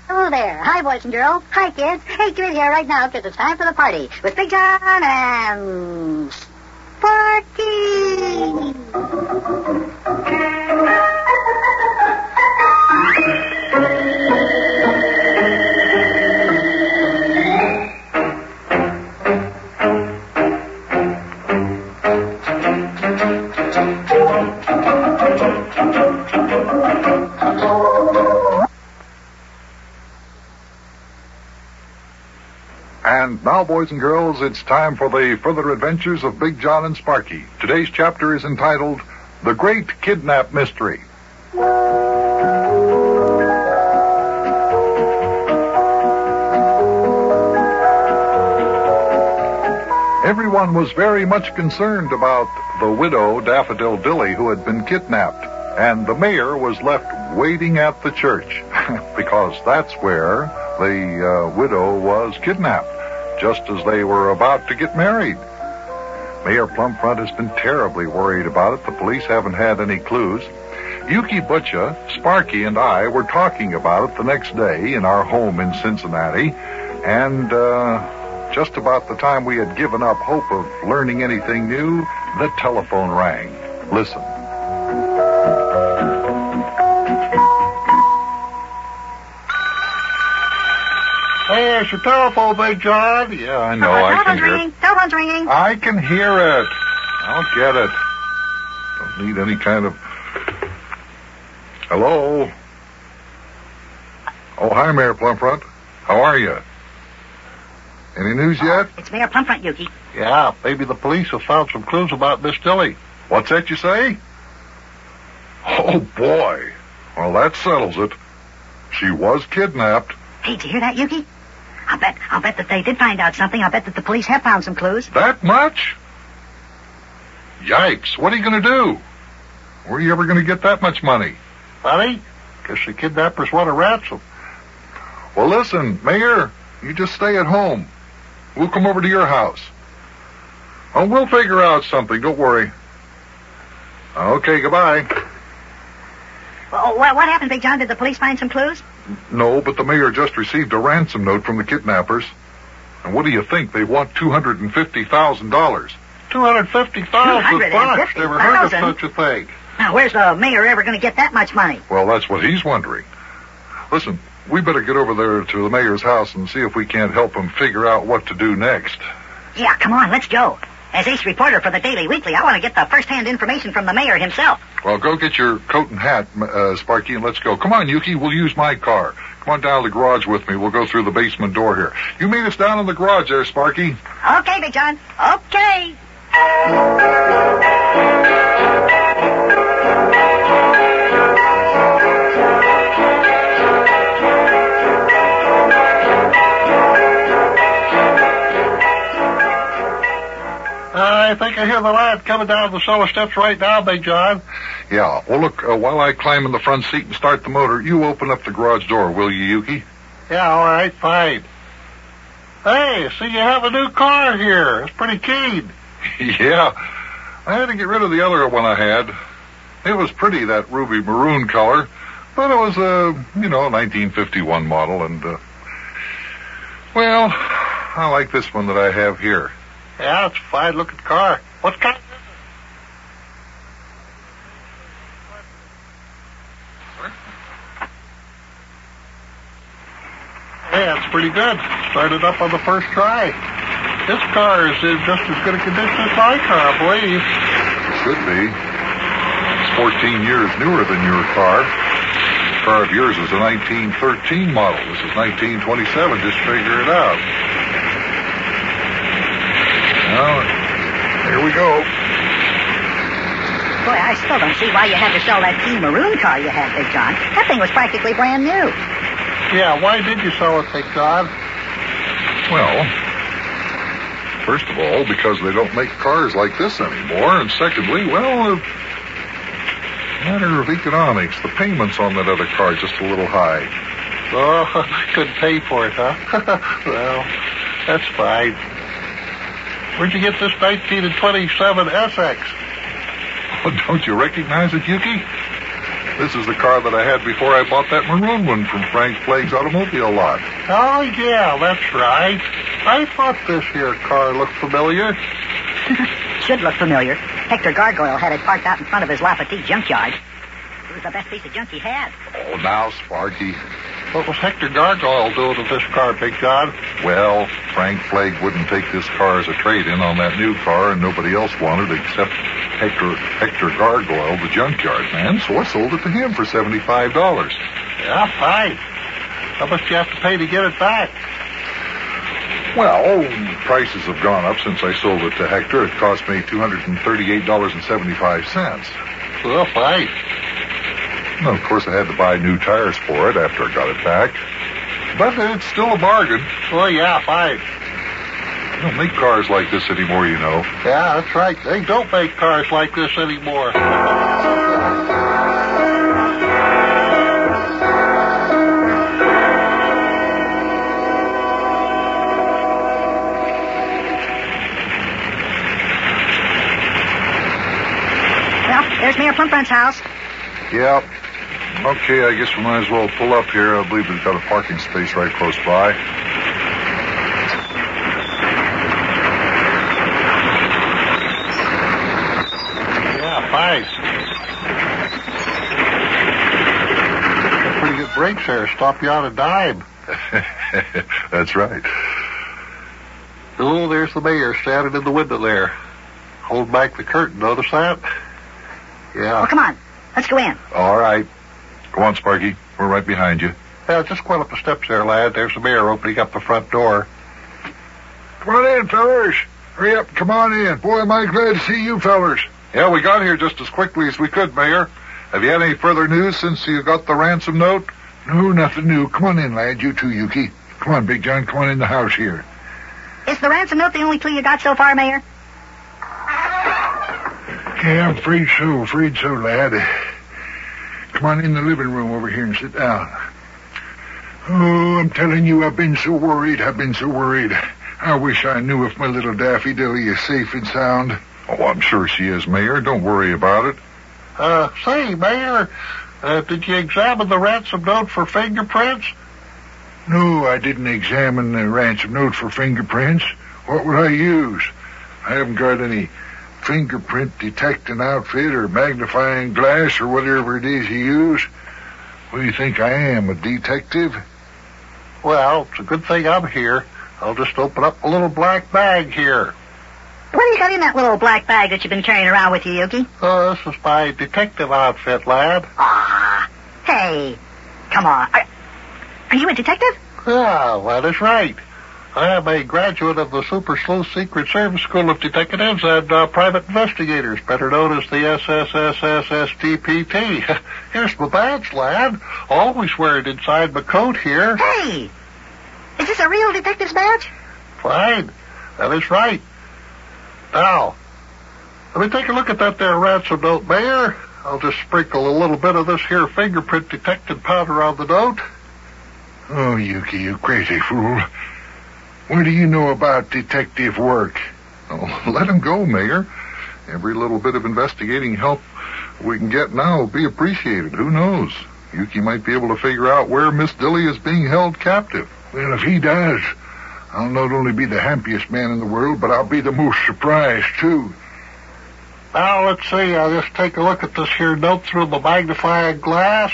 Hello there. Hi, boys and girls. Hi, kids. Hey, get in here right now because it's time for the party with Big John and Sparky. And now, boys and girls, it's time for the further adventures of Big John and Sparky. Today's chapter is entitled, The Great Kidnap Mystery. Everyone was very much concerned about the widow, Daffodil Dilly, who had been kidnapped, and the mayor was left waiting at the church, because that's where the widow was kidnapped, just as they were about to get married. Mayor Plumfront has been terribly worried about it. The police haven't had any clues. Yuki Butcha, Sparky, and I were talking about it the next day in our home in Cincinnati, and just about the time we had given up hope of learning anything new, the telephone rang. Listen. Hey, there's your telephone, Big John. Yeah, I know. I can hear it. Telephone's ringing. I can hear it. I'll get it. Don't need any kind of... Hello? Oh, hi, Mayor Plumfront. How are you? Any news yet? It's Mayor Plumfront, Yuki. Yeah, maybe the police have found some clues about Miss Dilly. What's that you say? Oh, boy. Well, that settles it. She was kidnapped. Hey, did you hear that, Yuki? I'll bet that they did find out something. I'll bet that the police have found some clues. That much? Yikes. What are you going to do? Where are you ever going to get that much money? Honey, guess the kidnappers want a ransom. Well, listen, Mayor, you just stay at home. We'll come over to your house. Oh, we'll figure out something. Don't worry. Okay, goodbye. Well, what happened, Big John? Did the police find some clues? No, but the mayor just received a ransom note from the kidnappers. And what do you think? They want $250,000. $250,000? Never heard of such a thing. Now, where's the mayor ever going to get that much money? Well, that's what he's wondering. Listen, we better get over there to the mayor's house and see if we can't help him figure out what to do next. Yeah, come on, let's go. As ace reporter for the Daily Weekly, I want to get the first-hand information from the mayor himself. Well, go get your coat and hat, Sparky, and let's go. Come on, Yuki, we'll use my car. Come on down to the garage with me. We'll go through the basement door here. You meet us down in the garage there, Sparky. Okay, Big John. Okay. I think I hear the lad coming down the cellar steps right now, Big John. Yeah, well, look, while I climb in the front seat and start the motor, you open up the garage door, will you, Yuki? Yeah, all right, fine. Hey, see, you have a new car here. It's pretty keen. Yeah, I had to get rid of the other one I had. It was pretty, that ruby maroon color, but it was a 1951 model, and, well, I like this one that I have here. Yeah, it's a fine-looking car. What kind? Hey, that's pretty good. Started up on the first try. This car is in just as good a condition as my car, I believe. Should be. It's 14 years newer than your car. The car of yours is a 1913 model. This is 1927. Just figure it out. Well, here we go. Boy, I still don't see why you had to sell that keen maroon car you had, Big John. That thing was practically brand new. Yeah, why did you sell it, Big John? Well, first of all, because they don't make cars like this anymore. And secondly, well, matter of economics. The payments on that other car are just a little high. Oh, I couldn't pay for it, huh? Well, that's fine. Where'd you get this 1927 SX? Oh, don't you recognize it, Yuki? This is the car that I had before I bought that maroon one from Frank Flagg's automobile lot. Oh, yeah, that's right. I thought this here car looked familiar. Should look familiar. Hector Gargoyle had it parked out in front of his La Petite junkyard. It was the best piece of junk he had. Oh, now, Sparky. What was Hector Gargoyle doing with this car, Big John? Well, Frank Flagg wouldn't take this car as a trade-in on that new car, and nobody else wanted except Hector Gargoyle, the junkyard man, so I sold it to him for $75. Yeah, fine. How much do you have to pay to get it back? Well, prices have gone up since I sold it to Hector. It cost me $238.75. Well, fine. Well, of course, I had to buy new tires for it after I got it back. But it's still a bargain. Oh, yeah, fine. They don't make cars like this anymore, you know. Yeah, that's right. They don't make cars like this anymore. Well, there's Mayor Plumfront's house. Yep. Okay, I guess we might as well pull up here. I believe we've got a parking space right close by. Yeah, fine. Got pretty good brakes there. Stop you on a dime. That's right. Oh, there's the mayor standing in the window there. Hold back the curtain. Notice that? Yeah. Oh, come on. Let's go in. All right. Go on, Sparky. We're right behind you. Yeah, just go up the steps there, lad. There's the mayor opening up the front door. Come on in, fellers. Hurry up. Come on in. Boy, am I glad to see you fellers. Yeah, we got here just as quickly as we could, Mayor. Have you had any further news since you got the ransom note? No, nothing new. Come on in, lad. You too, Yuki. Come on, Big John. Come on in the house here. Is the ransom note the only clue you got so far, Mayor? Yeah, I'm afraid so, lad. Come on in the living room over here and sit down. Oh, I'm telling you, I've been so worried. I wish I knew if my little Daffy Dilly is safe and sound. Oh, I'm sure she is, Mayor. Don't worry about it. Say, Mayor, did you examine the ransom note for fingerprints? No, I didn't examine the ransom note for fingerprints. What would I use? I haven't got any fingerprint detecting outfit or magnifying glass or whatever it is you use. What do you think I am, a detective? Well, it's a good thing I'm here. I'll just open up a little black bag here. What do you got in that little black bag that you've been carrying around with you, Yuki? Oh, this is my detective outfit, lad. Ah, hey, come on. Are you a detective? Yeah, that is right. I am a graduate of the Super Sleuth Secret Service School of Detectives and Private Investigators, better known as the SSSSSTPT. Here's my badge, lad. Always wear it inside my coat here. Hey, is this a real detective's badge? Fine. That is right. Now, let me take a look at that there ransom note, Mayor. I'll just sprinkle a little bit of this here fingerprint detecting powder on the note. Oh, Yuki, you crazy fool. What do you know about detective work? Oh, let him go, Mayor. Every little bit of investigating help we can get now will be appreciated. Who knows? Yuki might be able to figure out where Miss Dilly is being held captive. Well, if he does, I'll not only be the happiest man in the world, but I'll be the most surprised, too. Now, let's see. I'll just take a look at this here note through the magnifying glass.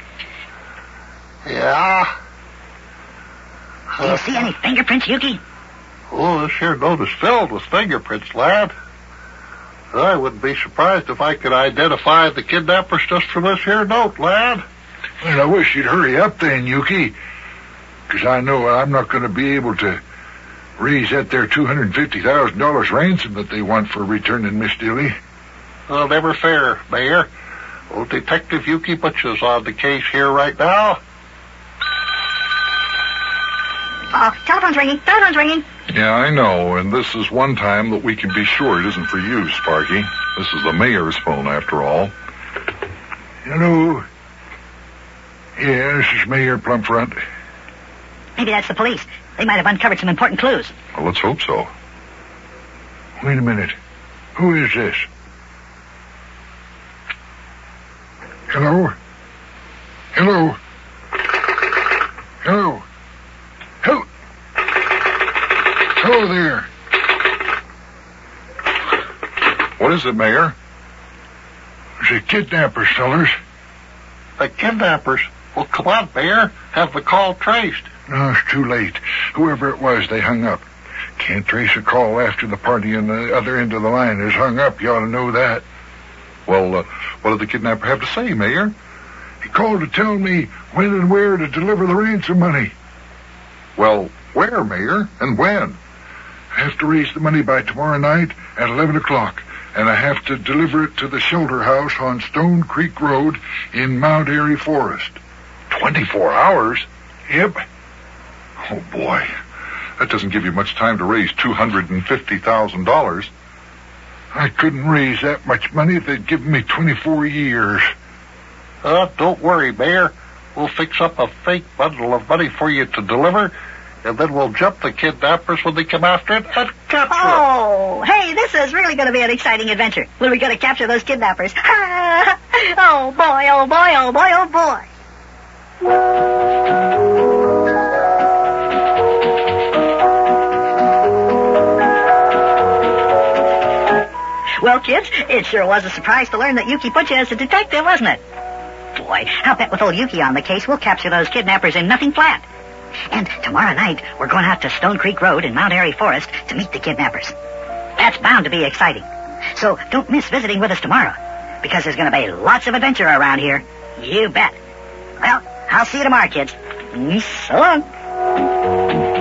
Yeah. Do you see any fingerprints, Yuki? Oh, this here note is filled with fingerprints, lad. I wouldn't be surprised if I could identify the kidnappers just from this here note, lad. Well, I wish you'd hurry up then, Yuki. Because I know I'm not going to be able to raise that there $250,000 ransom that they want for returning Miss Dilly. Well, never fair, Mayor. Old Detective Yuki Butcher's on the case here right now. Oh, telephone's ringing. Yeah, I know, and this is one time that we can be sure it isn't for you, Sparky. This is the mayor's phone, after all. Hello? Yeah, this is Mayor Plumfront. Maybe that's the police. They might have uncovered some important clues. Well, let's hope so. Wait a minute. Who is this? Hello? Hello. Hello. Hello. Hello there. What is it, Mayor? The kidnappers, fellers. The kidnappers? Well, come on, Mayor. Have the call traced. No, it's too late. Whoever it was, they hung up. Can't trace a call after the party on the other end of the line is hung up. You ought to know that. Well, what did the kidnapper have to say, Mayor? He called to tell me when and where to deliver the ransom money. Well, where, Mayor, and when? I have to raise the money by tomorrow night at 11 o'clock, and I have to deliver it to the shelter house on Stone Creek Road in Mount Airy Forest. 24 hours? Yep. Oh, boy. That doesn't give you much time to raise $250,000. I couldn't raise that much money if they'd given me 24 years. Don't worry, Mayor. We'll fix up a fake bundle of money for you to deliver, and then we'll jump the kidnappers when they come after it and capture it. Oh, hey, this is really going to be an exciting adventure. When are we going to capture those kidnappers? Oh, boy, oh, boy, oh, boy, oh, boy. Well, kids, it sure was a surprise to learn that Yuki put you as a detective, wasn't it? Boy, I'll bet with old Yuki on the case, we'll capture those kidnappers in nothing flat. And tomorrow night, we're going out to Stone Creek Road in Mount Airy Forest to meet the kidnappers. That's bound to be exciting. So don't miss visiting with us tomorrow, because there's going to be lots of adventure around here. You bet. Well, I'll see you tomorrow, kids. So long.